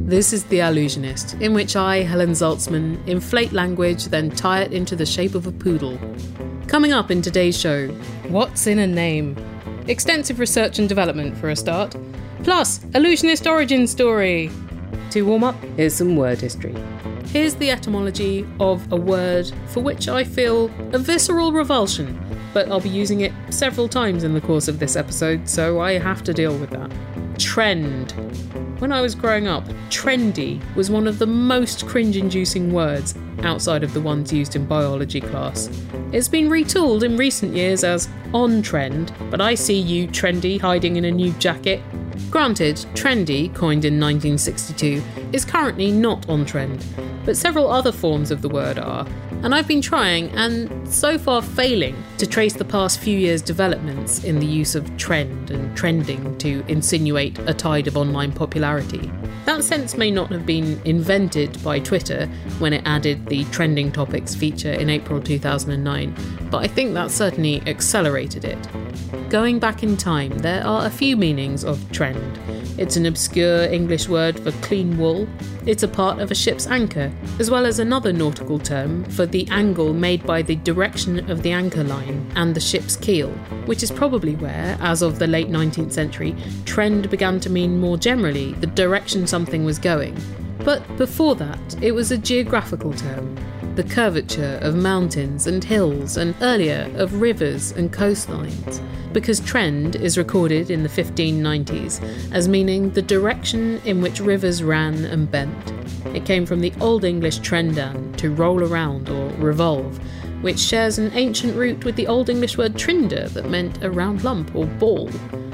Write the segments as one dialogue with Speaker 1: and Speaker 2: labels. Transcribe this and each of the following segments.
Speaker 1: This is The Allusionist, in which I, Helen Zaltzman, inflate language, then tie it into the shape of a poodle. Coming up in today's show, what's in a name? Extensive research and development for a start. Plus, Allusionist origin story. To warm up, here's some word history. Here's the etymology of a word for which I feel a visceral revulsion, but I'll be using it several times in the course of this episode, so I have to deal with that. Trend. When I was growing up, trendy was one of the most cringe-inducing words outside of the ones used in biology class. It's been retooled in recent years as on trend, but I see you trendy hiding in a new jacket. Granted, trendy, coined in 1962, is currently not on trend, but several other forms of the word are, and I've been trying, and so far failing, to trace the past few years' developments in the use of trend and trending to insinuate a tide of online popularity. That sense may not have been invented by Twitter when it added the trending topics feature in April 2009, but I think that certainly accelerated it. Going back in time, there are a few meanings of trend. It's an obscure English word for clean wool. It's a part of a ship's anchor, as well as another nautical term for the angle made by the direction of the anchor line and the ship's keel, which is probably where, as of the late 19th century, trend began to mean more generally the direction something was going. But before that, it was a geographical term, the curvature of mountains and hills, and earlier of rivers and coastlines, because trend is recorded in the 1590s as meaning the direction in which rivers ran and bent. It came from the Old English trendan, to roll around or revolve, which shares an ancient root with the Old English word trinder that meant a round lump or ball.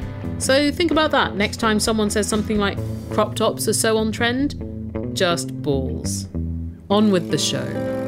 Speaker 1: So think about that next time someone says something like crop tops are so on trend. Just balls. On with the show.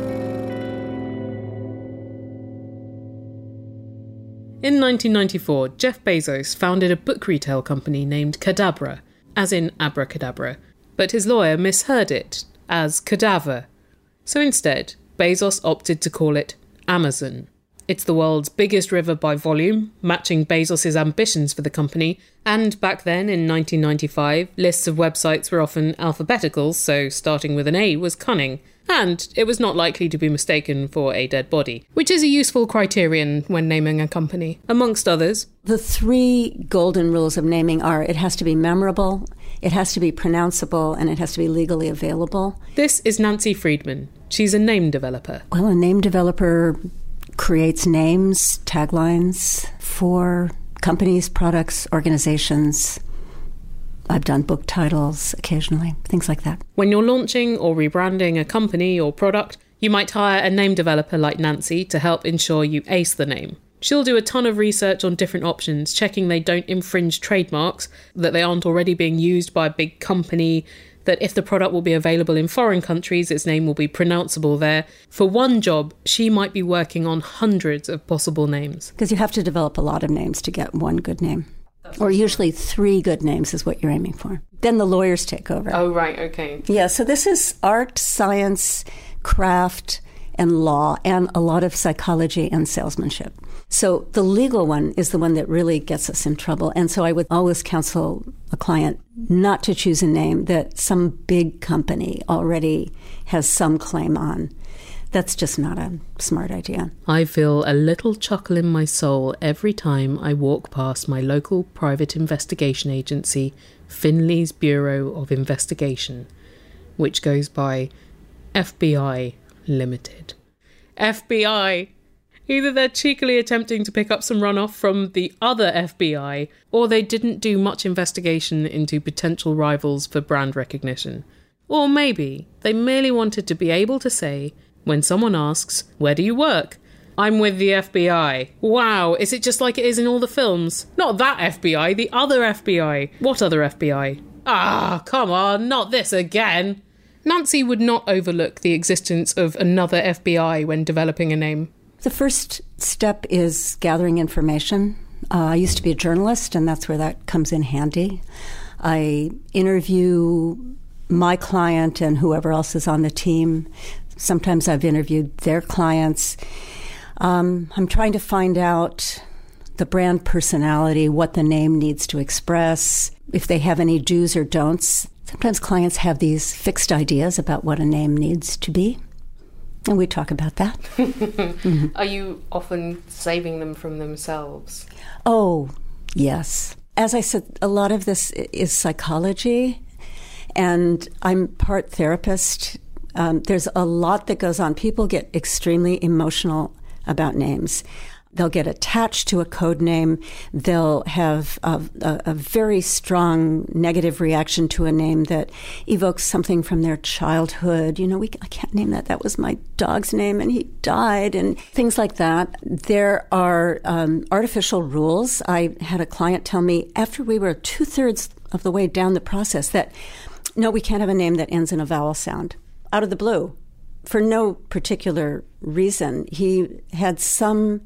Speaker 1: In 1994, Jeff Bezos founded a book retail company named Cadabra, as in abracadabra, but his lawyer misheard it as cadaver. So instead, Bezos opted to call it Amazon. It's the world's biggest river by volume, matching Bezos' ambitions for the company, and back then, in 1995, lists of websites were often alphabetical, so starting with an A was cunning, and it was not likely to be mistaken for a dead body, which is a useful criterion when naming a company, amongst others.
Speaker 2: The 3 golden rules of naming are it has to be memorable, it has to be pronounceable, and it has to be legally available.
Speaker 1: This is Nancy Friedman. She's a name developer.
Speaker 2: Well, a name developer creates names, taglines for companies, products, organizations. I've done book titles occasionally, things like that.
Speaker 1: When you're launching or rebranding a company or product, you might hire a name developer like Nancy to help ensure you ace the name. She'll do a ton of research on different options, checking they don't infringe trademarks, that they aren't already being used by a big company, that if the product will be available in foreign countries, its name will be pronounceable there. For one job, she might be working on hundreds of possible names.
Speaker 2: Because you have to develop a lot of names to get one good name. Or usually 3 good names is what you're aiming for. Then the lawyers take over.
Speaker 1: Oh, right, okay.
Speaker 2: Yeah, so this is art, science, craft, and law, and a lot of psychology and salesmanship. So the legal one is the one that really gets us in trouble. And so I would always counsel a client not to choose a name that some big company already has some claim on. That's just not a smart idea.
Speaker 1: I feel a little chuckle in my soul every time I walk past my local private investigation agency, Finley's Bureau of Investigation, which goes by FBI Limited. FBI! Either they're cheekily attempting to pick up some runoff from the other FBI, or they didn't do much investigation into potential rivals for brand recognition. Or maybe they merely wanted to be able to say, when someone asks, "Where do you work?" "I'm with the FBI." Wow, is it just like it is in all the films? Not that FBI, the other FBI. What other FBI? Ah, come on, not this again. Nancy would not overlook the existence of another FBI when developing a name.
Speaker 2: The first step is gathering information. I used to be a journalist, and that's where that comes in handy. I interview my client and whoever else is on the team. Sometimes I've interviewed their clients. I'm trying to find out the brand personality, what the name needs to express, if they have any do's or don'ts Sometimes clients have these fixed ideas about what a name needs to be, and we talk about that.
Speaker 1: Mm-hmm. Are you often saving them from themselves?
Speaker 2: Oh, yes. As I said, a lot of this is psychology, and I'm part therapist. There's a lot that goes on. People get extremely emotional about names. They'll get attached to a code name. They'll have a very strong negative reaction to a name that evokes something from their childhood. I can't name that. That was my dog's name and he died, and things like that. There are artificial rules. I had a client tell me after we were 2/3 of the way down the process that, no, we can't have a name that ends in a vowel sound. Out of the blue. For no particular reason. He had some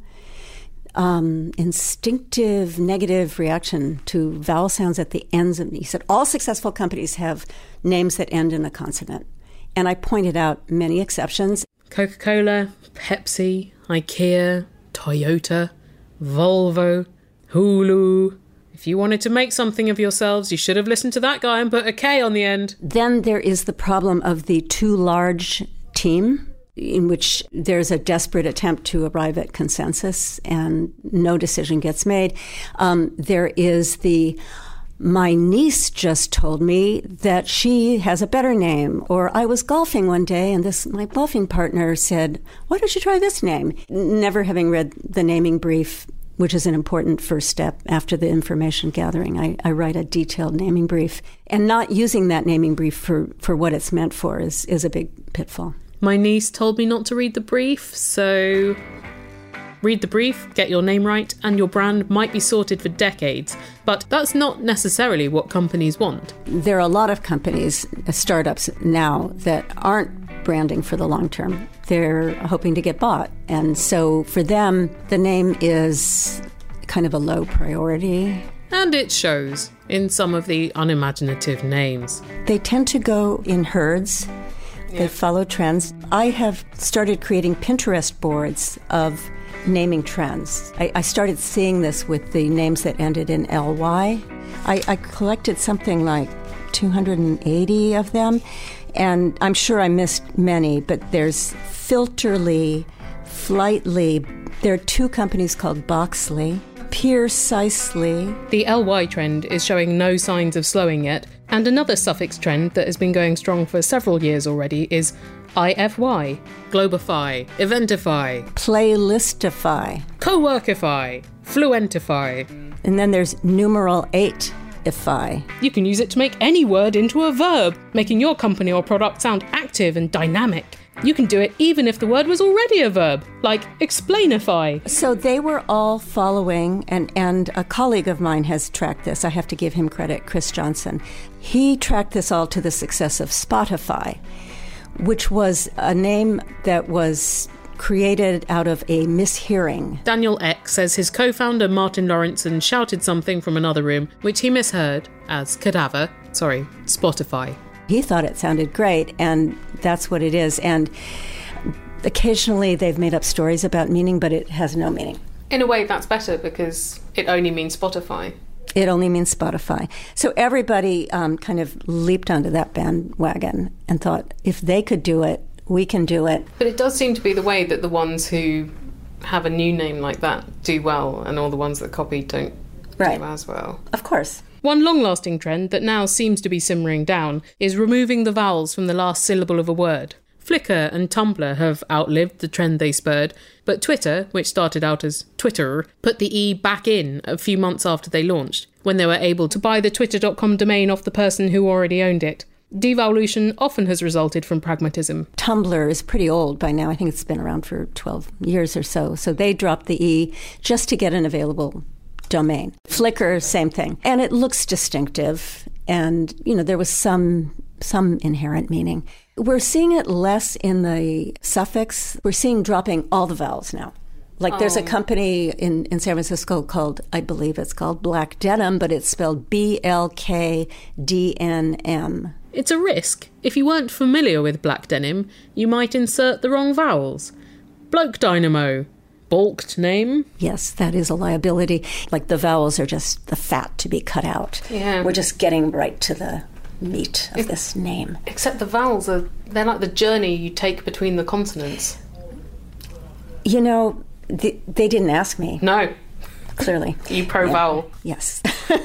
Speaker 2: instinctive negative reaction to vowel sounds at the ends of. He said all successful companies have names that end in a consonant, and I pointed out many exceptions.
Speaker 1: Coca-Cola, Pepsi, IKEA, Toyota, Volvo, Hulu. If you wanted to make something of yourselves, you should have listened to that guy and put a K on the end.
Speaker 2: Then there is the problem of the too large team, in which there's a desperate attempt to arrive at consensus and no decision gets made. There is my niece just told me that she has a better name, or I was golfing one day and my golfing partner said, why don't you try this name? Never having read the naming brief, which is an important first step after the information gathering. I write a detailed naming brief, and not using that naming brief for what it's meant for is a big pitfall.
Speaker 1: My niece told me not to read the brief, so read the brief, get your name right, and your brand might be sorted for decades. But that's not necessarily what companies want.
Speaker 2: There are a lot of companies, startups now, that aren't branding for the long term. They're hoping to get bought. And so for them, the name is kind of a low priority.
Speaker 1: And it shows in some of the unimaginative names.
Speaker 2: They tend to go in herds. They follow trends. I have started creating Pinterest boards of naming trends. I started seeing this with the names that ended in LY. I collected something like 280 of them, and I'm sure I missed many, but there's Filterly, Flightly. There are two companies called Boxly, Precisely.
Speaker 1: The LY trend is showing no signs of slowing yet, and another suffix trend that has been going strong for several years already is IFY, Globify, Eventify,
Speaker 2: Playlistify,
Speaker 1: Coworkify, Fluentify.
Speaker 2: And then there's numeral 8ify.
Speaker 1: You can use it to make any word into a verb, making your company or product sound active and dynamic. You can do it even if the word was already a verb, like explainify.
Speaker 2: So they were all following, and a colleague of mine has tracked this. I have to give him credit, Chris Johnson. He tracked this all to the success of Spotify, which was a name that was created out of a mishearing.
Speaker 1: Daniel Eck says his co-founder Martin Lawrenson shouted something from another room, which he misheard as Spotify.
Speaker 2: He thought it sounded great, and that's what it is. And occasionally they've made up stories about meaning, but it has no meaning.
Speaker 1: In a way, that's better because it only means Spotify.
Speaker 2: It only means Spotify. So everybody kind of leaped onto that bandwagon and thought, if they could do it, we can do it.
Speaker 1: But it does seem to be the way that the ones who have a new name like that do well, and all the ones that copy don't do as well.
Speaker 2: Of course.
Speaker 1: One long-lasting trend that now seems to be simmering down is removing the vowels from the last syllable of a word. Flickr and Tumblr have outlived the trend they spurred, but Twitter, which started out as Twitter, put the E back in a few months after they launched, when they were able to buy the twitter.com domain off the person who already owned it. Devolution often has resulted from pragmatism.
Speaker 2: Tumblr is pretty old by now. I think it's been around for 12 years or so. So they dropped the E just to get an available domain. Flickr, same thing. And it looks distinctive. And, there was some inherent meaning. We're seeing it less in the suffix. We're seeing dropping all the vowels now. Like there's a company in San Francisco called, I believe it's called Black Denim, but it's spelled BLKDNM.
Speaker 1: It's a risk. If you weren't familiar with black denim, you might insert the wrong vowels. Bloke Dynamo. Balked name?
Speaker 2: Yes, that is a liability. Like the vowels are just the fat to be cut out.
Speaker 1: Yeah.
Speaker 2: We're just getting right to the meat of this name.
Speaker 1: Except the vowels, they're like the journey you take between the consonants.
Speaker 2: You know, they didn't ask me.
Speaker 1: No.
Speaker 2: Clearly.
Speaker 1: You pro-vowel.
Speaker 2: Yes.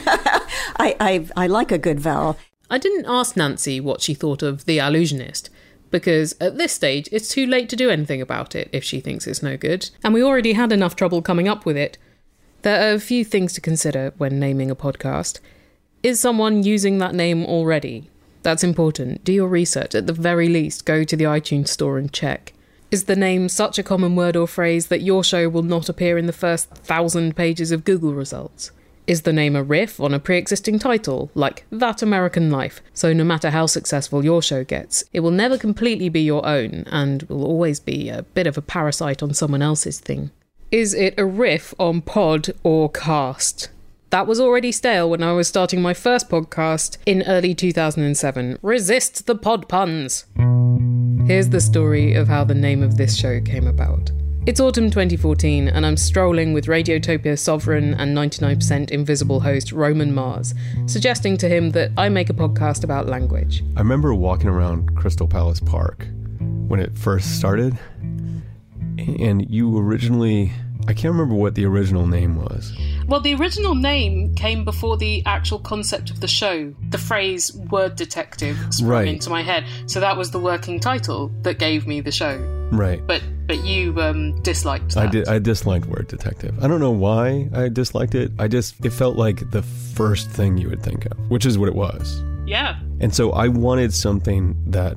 Speaker 2: I like a good vowel.
Speaker 1: I didn't ask Nancy what she thought of The Allusionist, because at this stage it's too late to do anything about it if she thinks it's no good, and we already had enough trouble coming up with it. There are a few things to consider when naming a podcast. Is someone using that name already? That's important. Do your research. At the very least, go to the iTunes store and check. Is the name such a common word or phrase that your show will not appear in the first 1,000 pages of Google results? Is the name a riff on a pre-existing title, like That American Life, so no matter how successful your show gets, it will never completely be your own, and will always be a bit of a parasite on someone else's thing? Is it a riff on pod or cast? That was already stale when I was starting my first podcast in early 2007. Resist the pod puns! Here's the story of how the name of this show came about. It's autumn 2014, and I'm strolling with Radiotopia Sovereign and 99% Invisible host Roman Mars, suggesting to him that I make a podcast about language.
Speaker 3: I remember walking around Crystal Palace Park when it first started, and you originally... I can't remember what the original name was.
Speaker 1: Well, the original name came before the actual concept of the show. The phrase word detective sprung into my head. So that was the working title that gave me the show.
Speaker 3: Right.
Speaker 1: But you disliked that.
Speaker 3: I disliked word detective. I don't know why I disliked it. It felt like the first thing you would think of, which is what it was.
Speaker 1: Yeah.
Speaker 3: And so I wanted something that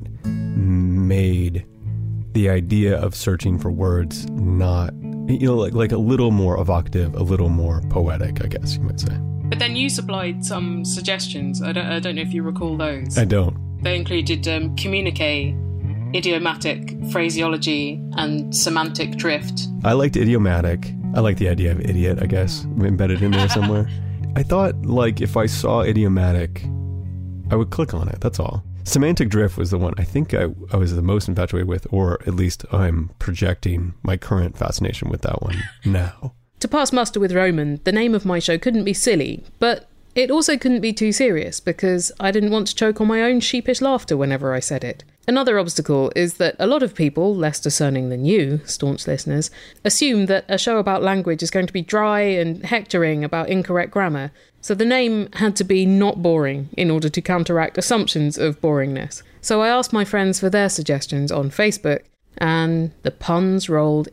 Speaker 3: made the idea of searching for words not... like a little more evocative, a little more poetic, I guess you might say.
Speaker 1: But then you supplied some suggestions. I don't know if you recall those.
Speaker 3: I don't.
Speaker 1: They included communique, idiomatic, phraseology, and semantic drift.
Speaker 3: I liked idiomatic. I like the idea of idiot, I guess, embedded in there somewhere. I thought, if I saw idiomatic, I would click on it, that's all. Semantic drift was the one I think I was the most infatuated with, or at least I'm projecting my current fascination with that one now. To pass muster with Roman, the name of my show couldn't be silly, but it also couldn't be too serious, because I didn't want to choke on my own sheepish laughter whenever I said it. Another obstacle is that a lot of people, less discerning than you, staunch listeners, assume that a show about language is going to be dry and hectoring about incorrect grammar, so the name had to be not boring in order to counteract assumptions of boringness. So I asked my friends for their suggestions on Facebook, and the puns rolled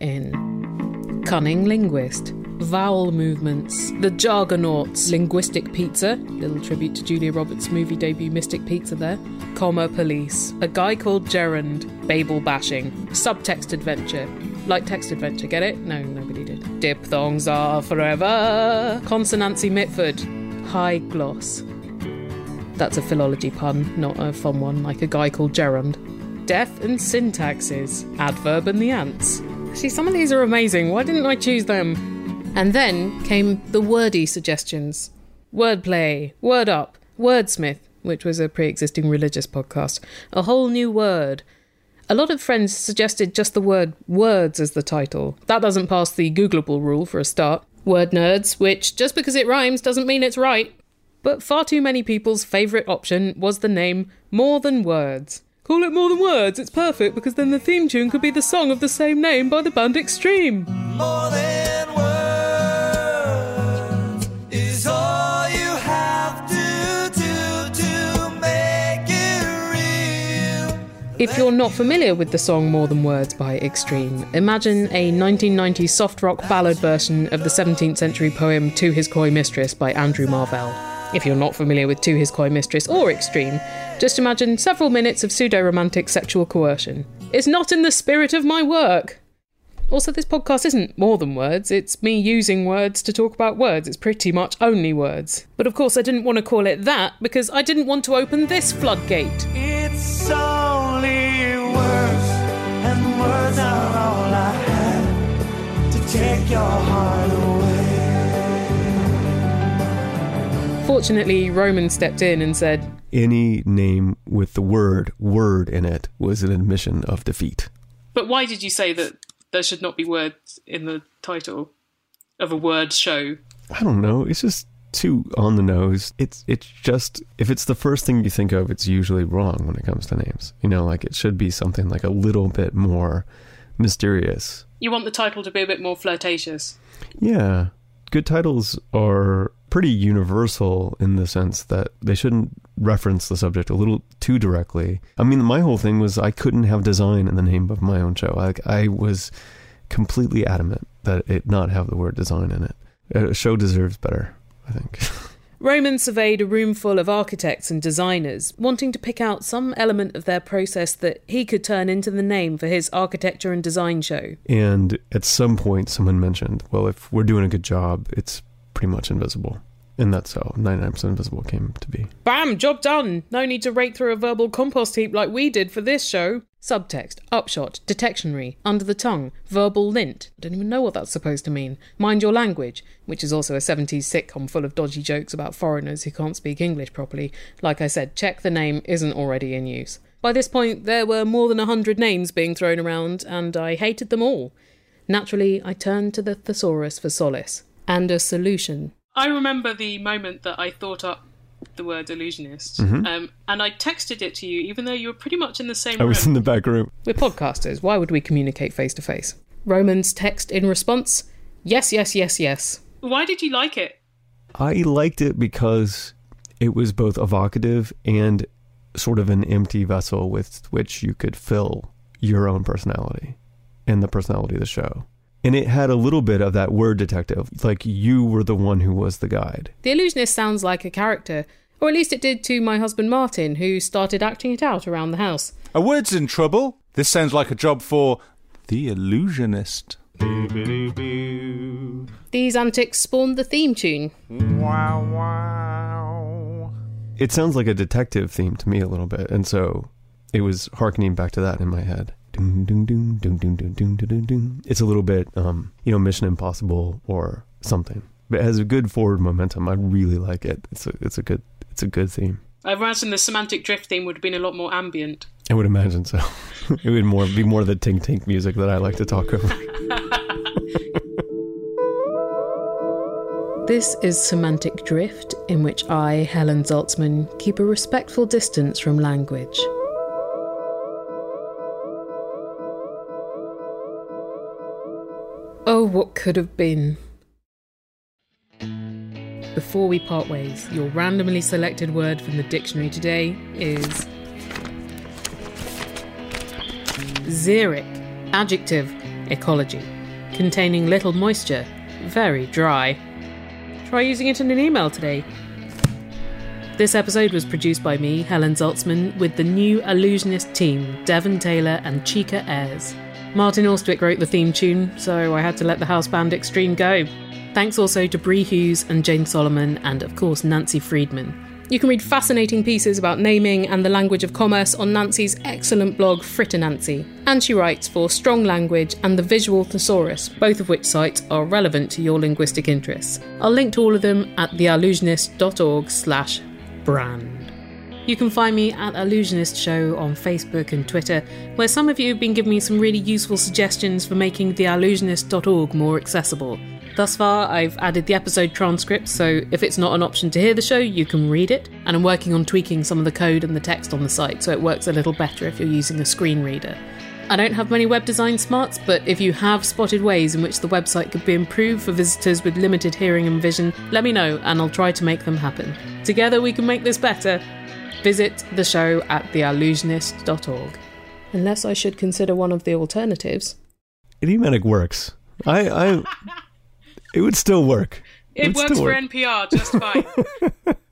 Speaker 3: in. Cunning linguist, vowel movements, the Jargonauts, linguistic pizza, little tribute to Julia Roberts' movie debut Mystic Pizza there, comma police, a guy called Gerund, Babel bashing, subtext adventure. Like text adventure, get it? No, nobody did. Diphthongs are forever, consonancy Mitford, high gloss. That's a philology pun, not a fun one like a guy called Gerund. Death and syntaxes, adverb and the ants. See, some of these are amazing. Why didn't I choose them? And then came the wordy suggestions. Wordplay, Word Up, Wordsmith, which was a pre-existing religious podcast. A whole new word. A lot of friends suggested just the word words as the title. That doesn't pass the Googleable rule for a start. Word nerds, which just because it rhymes doesn't mean it's right. But far too many people's favourite option was the name More Than Words. Call it More Than Words, it's perfect because then the theme tune could be the song of the same name by the band Extreme. More than words is all you have to do to make it real. If you're not familiar with the song More Than Words by Extreme, imagine a 1990s soft rock ballad version of the 17th century poem To His Coy Mistress by Andrew Marvell. If you're not familiar with To His Coy Mistress or Extreme, just imagine several minutes of pseudo-romantic sexual coercion. It's not in the spirit of my work. Also, this podcast isn't more than words, it's me using words to talk about words. It's pretty much only words. But of course I didn't want to call it that because I didn't want to open this floodgate. It's only words, and words are all I have to take your heart away. Fortunately, Roman stepped in and said, any name with the word in it was an admission of defeat. But why did you say that there should not be words in the title of a word show? I don't know. It's just too on the nose. It's just, if it's the first thing you think of, it's usually wrong when it comes to names. You know, like it should be something like a little bit more mysterious.
Speaker 1: You want the title to be a bit more flirtatious.
Speaker 3: Yeah. Good titles are pretty universal in the sense that they shouldn't reference the subject a little too directly. I mean, my whole thing was I couldn't have design in the name of my own show. I was completely adamant that it not have the word design in it. A show deserves better, I think.
Speaker 1: Roman surveyed a room full of architects and designers, wanting to pick out some element of their process that he could turn into the name for his architecture and design show.
Speaker 3: And at some point, someone mentioned, well, if we're doing a good job, it's pretty much invisible. And that's how 99% Invisible came to be. Bam! Job done! No need to rake through a verbal compost heap like we did for this show. Subtext, upshot, detectionary, under the tongue, verbal lint. I don't even know what that's supposed to mean. Mind your language, which is also a 70s sitcom full of dodgy jokes about foreigners who can't speak English properly. Like I said, check the name isn't already in use. By this point, there were more than 100 names being thrown around, and I hated them all. Naturally, I turned to the thesaurus for solace. And a solution. I remember the moment that I thought up the word illusionist, and I texted it to you, even though you were pretty much in the same room. I was in the back room.
Speaker 1: We're podcasters. Why would we communicate face to face? Roman's text in response, yes, yes, yes, yes. Why did you like it?
Speaker 3: I liked it because it was both evocative and sort of an empty vessel with which you could fill your own personality and the personality of the show. And it had a little bit of that word detective, like you were the one who was the guide.
Speaker 1: The Illusionist sounds like a character, or at least it did to my husband Martin, who started acting it out around the house.
Speaker 4: A word's in trouble. This sounds like a job for the Illusionist.
Speaker 1: These antics spawned the theme tune.
Speaker 4: Wow, wow.
Speaker 3: It sounds like a detective theme to me a little bit, and so it was hearkening back to that in my head. It's a little bit, Mission Impossible or something. But it has a good forward momentum. I really like it. It's a good theme.
Speaker 1: I imagine the Semantic Drift theme would have been a lot more ambient.
Speaker 3: I would imagine so. It would be more the Tink Tink music that I like to talk over.
Speaker 1: This is Semantic Drift, in which I, Helen Zaltzman, keep a respectful distance from language. Oh, what could have been. Before we part ways, your randomly selected word from the dictionary today is xeric, adjective, ecology, containing little moisture, very dry. Try using it in an email today. This episode was produced by me, Helen Zaltzman, with the new Illusionist team, Devon Taylor and Chica Ayres. Martin Austwick wrote the theme tune, so I had to let the house band Extreme go. Thanks also to Bree Hughes and Jane Solomon, and of course Nancy Friedman. You can read fascinating pieces about naming and the language of commerce on Nancy's excellent blog Frittanancy, and she writes for Strong Language and the Visual Thesaurus, both of which sites are relevant to your linguistic interests. I'll link to all of them at theallusionist.org/brand. You can find me at Illusionist Show on Facebook and Twitter, where some of you have been giving me some really useful suggestions for making theallusionist.org more accessible. Thus far, I've added the episode transcript, so if it's not an option to hear the show, you can read it, and I'm working on tweaking some of the code and the text on the site, so it works a little better if you're using a screen reader. I don't have many web design smarts, but if you have spotted ways in which the website could be improved for visitors with limited hearing and vision, let me know, and I'll try to make them happen. Together we can make this better. Visit the show at theallusionist.org. Unless I should consider one of the alternatives.
Speaker 3: Idiomatic works. It would still work.
Speaker 1: It works for NPR just fine.